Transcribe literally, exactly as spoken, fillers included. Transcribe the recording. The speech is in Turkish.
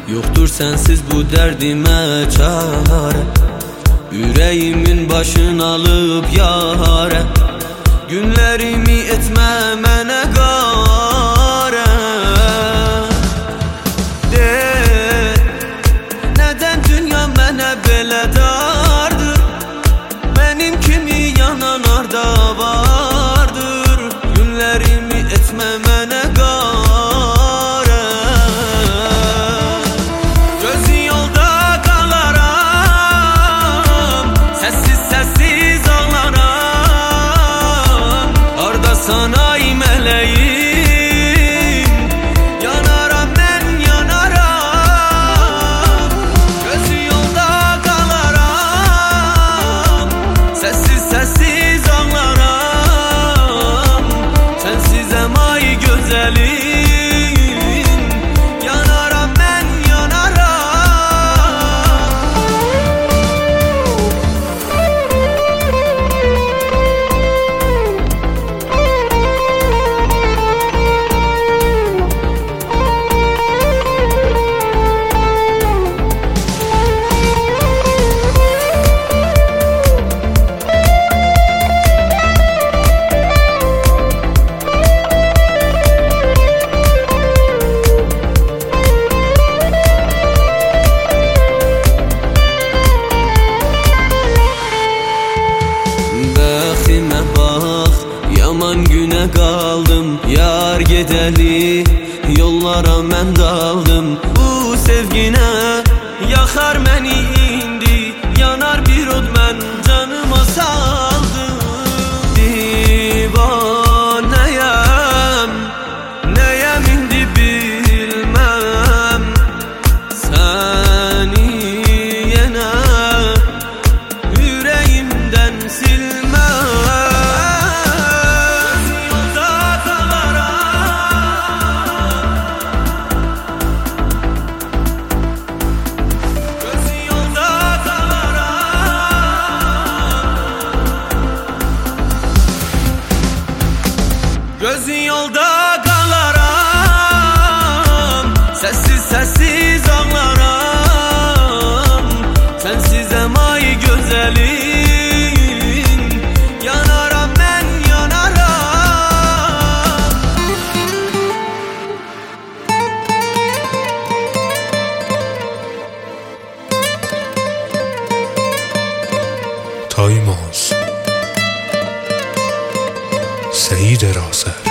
Yoktur sensiz bu derdime çare. Yüreğimin başını alıp yare. Günlerimi etme mene gare. De neden dünya mene belə dardır? Benim kimi yanan arda vardır. Günlerimi etme mene gare. Gözü yolda kalaram, sessiz sessiz ağlaram. Arda sana meleğim, yanaram ben yanaram. Gözü yolda kalaram, sessiz sessiz ağlaram. Sensizem ay güzelim. Yaman güne kaldım, yar gedeli yollara men daldım. Bu sevgine yakar beni indi, yanar bir od men canıma saldım. Divaneyem, neyem indi bilmem, seni yine yüreğimden silmem. Gözün yolda kalaram, sessiz sessiz ağlaram. Sensizem ay güzelim, yanaram ben yanaram. Taymaz Seyid Raser